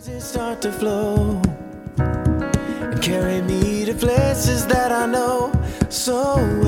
Start to flow and carry me to places that I know so well.